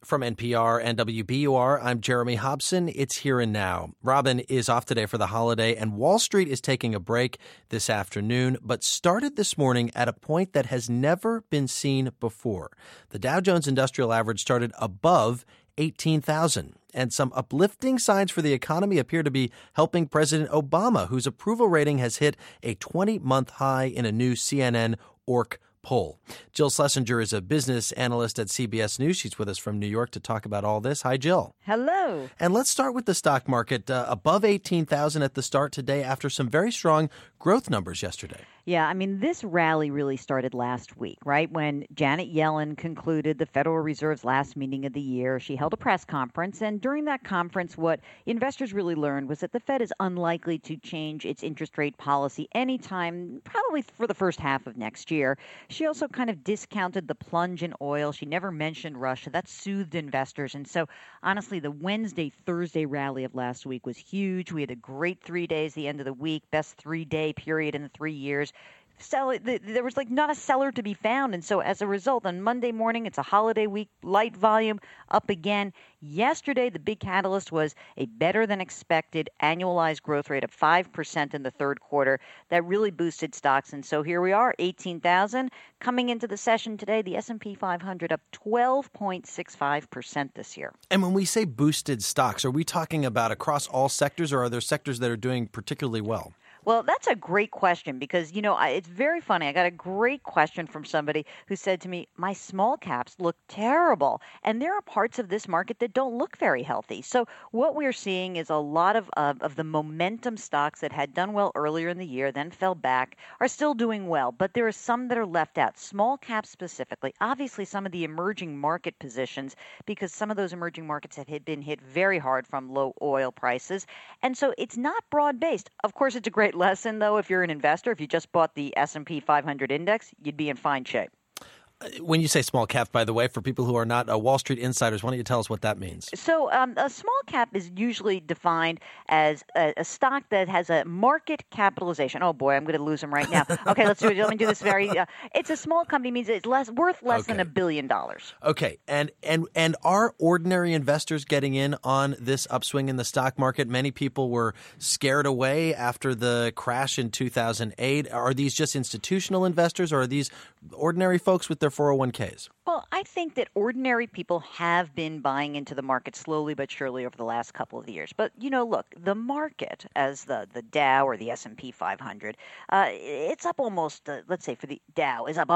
From NPR and WBUR, I'm Jeremy Hobson. It's Here and Now. Robin is off today for the holiday, and Wall Street is taking a break this afternoon, but started this morning at a point that has never been seen before. The Dow Jones Industrial Average started above 18,000. And some uplifting signs for the economy appear to be helping President Obama, whose approval rating has hit a 20-month high in a new CNN ORC poll. Jill Schlesinger is a business analyst at CBS News. She's with us from New York to talk about all this. Hi, Jill. Hello. And let's start with the stock market. Above 18,000 at the start today after some very strong growth numbers yesterday. Yeah, I mean, this rally really started last week, right? When Janet Yellen concluded the Federal Reserve's last meeting of the year, she held a press conference. And during that conference, what investors really learned was that the Fed is unlikely to change its interest rate policy anytime, probably for the first half of next year. She also kind of discounted the plunge in oil. She never mentioned Russia. That soothed investors. And so, honestly, the Wednesday-Thursday rally of last week was huge. We had a great 3 days, the end of the week, best 3-day period in the 3 years. There was not a seller to be found. And so as a result, on Monday morning, it's a holiday week, light volume up again. Yesterday, the big catalyst was a better than expected annualized growth rate of 5% in the third quarter. That really boosted stocks. And so here we are, 18,000. Coming into the session today, the S&P 500 up 12.65% this year. And when we say boosted stocks, are we talking about across all sectors, or are there sectors that are doing particularly well? Well, that's a great question because, it's very funny. I got a great question from somebody who said to me, my small caps look terrible. And there are parts of this market that don't look very healthy. So what we're seeing is a lot of the momentum stocks that had done well earlier in the year, then fell back, are still doing well. But there are some that are left out, small caps specifically. Obviously, some of the emerging market positions, because some of those emerging markets have been hit very hard from low oil prices. And so it's not broad-based. Of course, it's a great lesson, though, if you're an investor. If you just bought the S&P 500 index, you'd be in fine shape. When you say small cap, by the way, for people who are not Wall Street insiders, why don't you tell us what that means? So a small cap is usually defined as a stock that has a market capitalization. Oh, boy, I'm going to lose them right now. Okay, let me do this very it's a small company, means it's worth less than $1 billion. Okay, and are ordinary investors getting in on this upswing in the stock market? Many people were scared away after the crash in 2008. Are these just institutional investors, or are these ordinary folks with their 401ks? Well, I think that ordinary people have been buying into the market slowly but surely over the last couple of years. But, look, the market, as the Dow or the S&P 500, it's up almost, let's say for the Dow, is up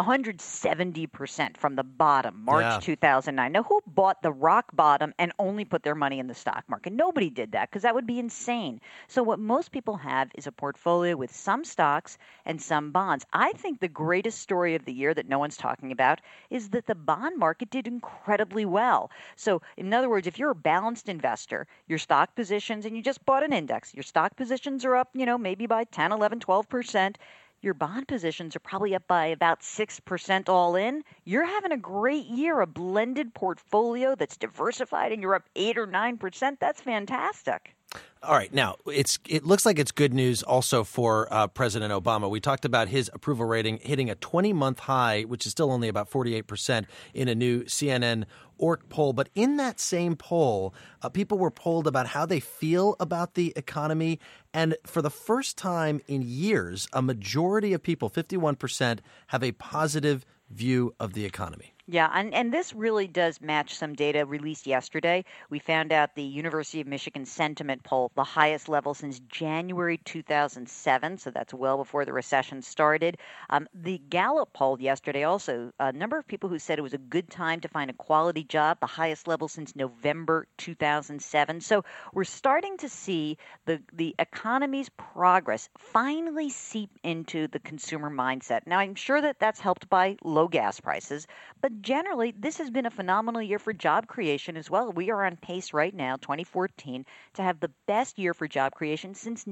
170% from the bottom, March 2009. Now, who bought the rock bottom and only put their money in the stock market? Nobody did that because that would be insane. So what most people have is a portfolio with some stocks and some bonds. I think the greatest story of the year that no one's talking about is that the bond market did incredibly well. So in other words, if you're a balanced investor, your stock positions, and you just bought an index, your stock positions are up, maybe by 10, 11, 12%. Your bond positions are probably up by about 6% all in. You're having a great year, a blended portfolio that's diversified, and you're up 8 or 9%. That's fantastic. All right. Now, it looks like it's good news also for President Obama. We talked about his approval rating hitting a 20-month high, which is still only about 48% in a new CNN ORC poll. But in that same poll, people were polled about how they feel about the economy. And for the first time in years, a majority of people, 51%, have a positive view of the economy. Yeah, and this really does match some data released yesterday. We found out the University of Michigan sentiment poll, the highest level since January 2007, so that's well before the recession started. The Gallup poll yesterday also, a number of people who said it was a good time to find a quality job, the highest level since November 2007. So we're starting to see the economy's progress finally seep into the consumer mindset. Now, I'm sure that that's helped by low gas prices, but generally, this has been a phenomenal year for job creation as well. We are on pace right now, 2014, to have the best year for job creation since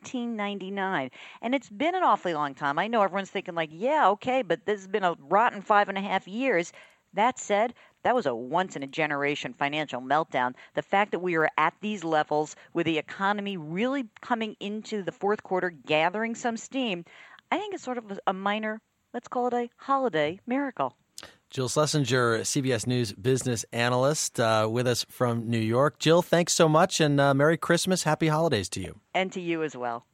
1999. And it's been an awfully long time. I know everyone's thinking yeah, okay, but this has been a rotten 5.5 years. That said, that was a once-in-a-generation financial meltdown. The fact that we are at these levels with the economy really coming into the fourth quarter, gathering some steam, I think it's sort of a minor, let's call it a holiday miracle. Jill Schlesinger, CBS News business analyst, with us from New York. Jill, thanks so much, and Merry Christmas. Happy holidays to you. And to you as well.